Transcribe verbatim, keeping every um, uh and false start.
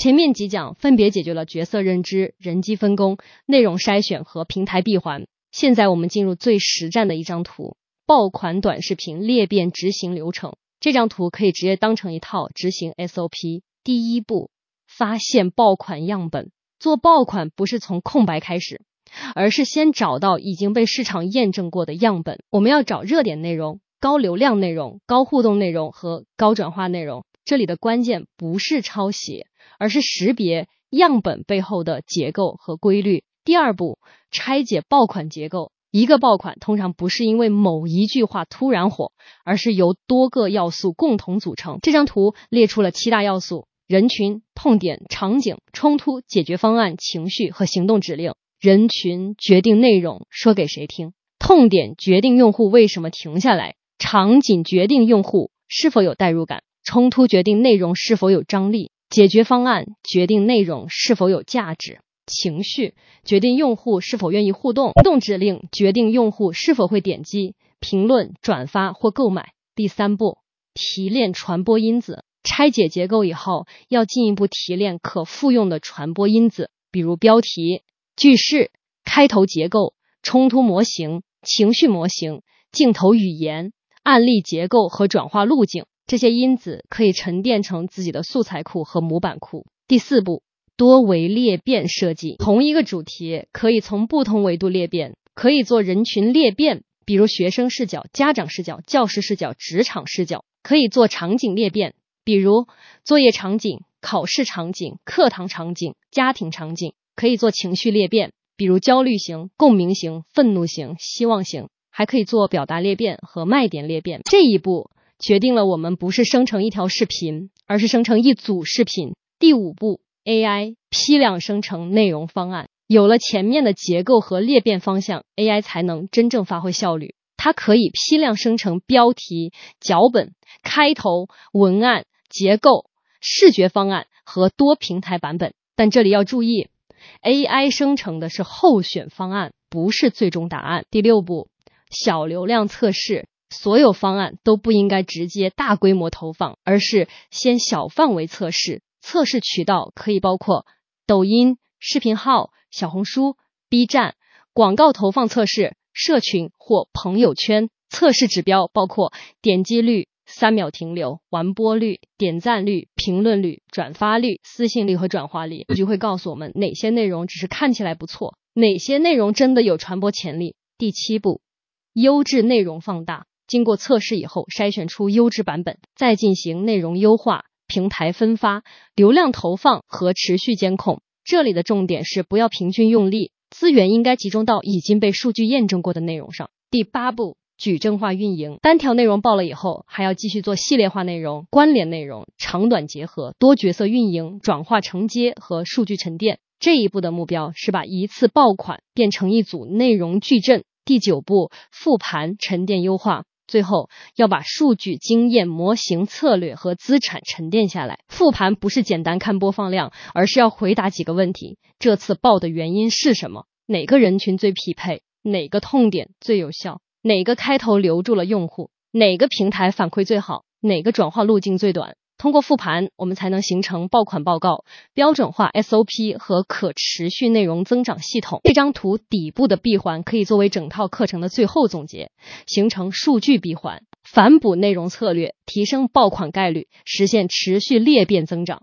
前面几讲分别解决了角色认知、人机分工、内容筛选和平台闭环。现在我们进入最实战的一张图，爆款短视频裂变执行流程。这张图可以直接当成一套执行 S O P。 第一步，发现爆款样本。做爆款不是从空白开始，而是先找到已经被市场验证过的样本。我们要找热点内容、高流量内容、高互动内容和高转化内容。这里的关键不是抄袭，而是识别样本背后的结构和规律。第二步，拆解爆款结构。一个爆款通常不是因为某一句话突然火，而是由多个要素共同组成。这张图列出了七大要素：人群、痛点、场景、冲突、解决方案、情绪和行动指令。人群决定内容说给谁听，痛点决定用户为什么停下来，场景决定用户是否有代入感，冲突决定内容是否有张力，解决方案决定内容是否有价值，情绪决定用户是否愿意互动，行动指令决定用户是否会点击、评论、转发或购买。第三步，提炼传播因子。拆解结构以后，要进一步提炼可复用的传播因子，比如标题、句式、开头结构、冲突模型、情绪模型、镜头语言、案例结构和转化路径。这些因子可以沉淀成自己的素材库和模板库。第四步，多维裂变设计。同一个主题可以从不同维度裂变，可以做人群裂变，比如学生视角、家长视角、教师视角、职场视角；可以做场景裂变，比如作业场景、考试场景、课堂场景、家庭场景；可以做情绪裂变，比如焦虑型、共鸣型、愤怒型、希望型；还可以做表达裂变和卖点裂变。这一步决定了我们不是生成一条视频，而是生成一组视频。第五步， A I 批量生成内容方案。有了前面的结构和裂变方向， A I 才能真正发挥效率。它可以批量生成标题、脚本、开头、文案、结构、视觉方案和多平台版本。但这里要注意， A I 生成的是候选方案，不是最终答案。第六步，小流量测试。所有方案都不应该直接大规模投放，而是先小范围测试。测试渠道可以包括抖音、视频号、小红书、B 站；广告投放测试，社群或朋友圈。测试指标包括点击率、三秒停留、完播率、点赞率、评论率、转发率、私信率和转化率。数据会告诉我们哪些内容只是看起来不错，哪些内容真的有传播潜力。第七步，优质内容放大。经过测试以后，筛选出优质版本，再进行内容优化、平台分发、流量投放和持续监控。这里的重点是不要平均用力，资源应该集中到已经被数据验证过的内容上。第八步，矩阵化运营。单条内容爆了以后，还要继续做系列化内容、关联内容、长短结合、多角色运营、转化承接和数据沉淀。这一步的目标是把一次爆款变成一组内容矩阵。第九步，复盘、沉淀、优化。最后要把数据、经验、模型、策略和资产沉淀下来。复盘不是简单看播放量，而是要回答几个问题：这次爆的原因是什么？哪个人群最匹配？哪个痛点最有效？哪个开头留住了用户？哪个平台反馈最好？哪个转化路径最短？通过复盘，我们才能形成爆款报告、标准化 S O P 和可持续内容增长系统。这张图底部的闭环可以作为整套课程的最后总结，形成数据闭环，反哺内容策略，提升爆款概率，实现持续裂变增长。